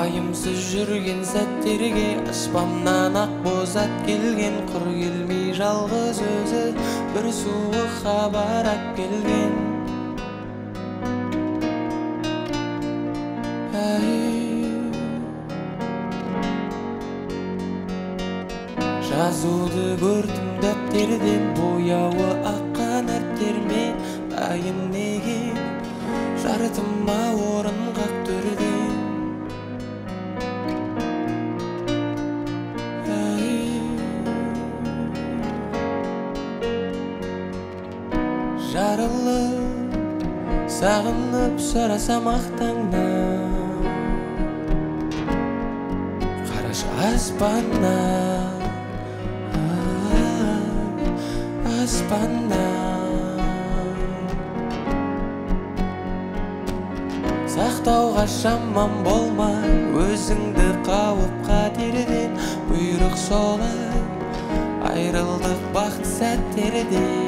Айымсыз жүрген сәттерге аспаннан ақ боз ат келген, құр келмей жалғыз өзі бір суық хабар ап келген. Жазуды көрдім дәптерден, бояуы аққан әріптермен. Айым неге жарытыма орын қақ түрден. Жарылып, сағынып сұрасам ақтаңнан, қарашы аспаннан, аспаннан. Сақтауға шамам болмай, өзіңді қауып қатерден. Бұйрық солай, айрылдық бақыт сәттерден.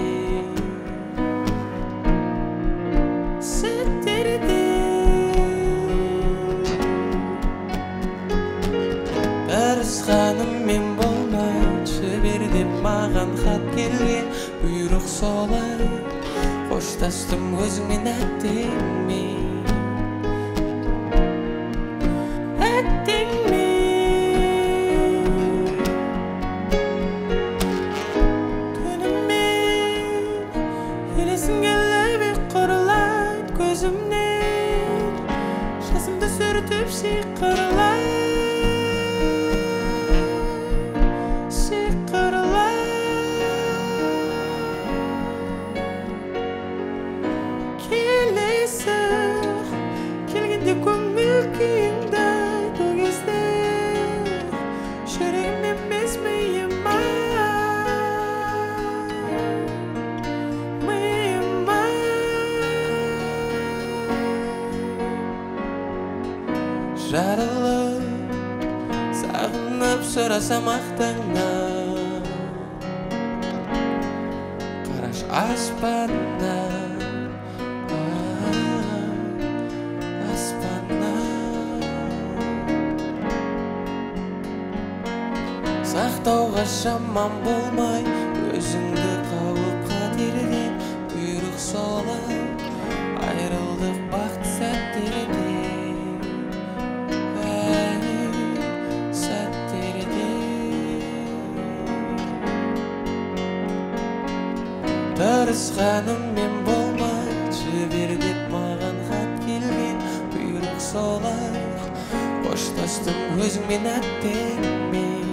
Қарысқаным мен болмай, жіберде маған хат келген. Бұйрық солай, қоштастым өзіңмен әттеңмен. Түнімен елесің келіп құрылайды көзімнен, жасымды сүртіп шиқырлайды. Келгенде көңіл күйіңді айту кезде, жүрегім емес миыма, миыма. Жарылып, сағынып сұрасам ақтаңнан, қараш аспаннан. Сақтауға шамам болмай, өзіңді қауып қатерден. Бұйрық солай, айрылдық бақыт сәттерден. Сәттерден. Тырысқаным мен болмай, жібер деп маған хат келген. Бұйрық солай, қоштастым өзіңмен әттеңмен.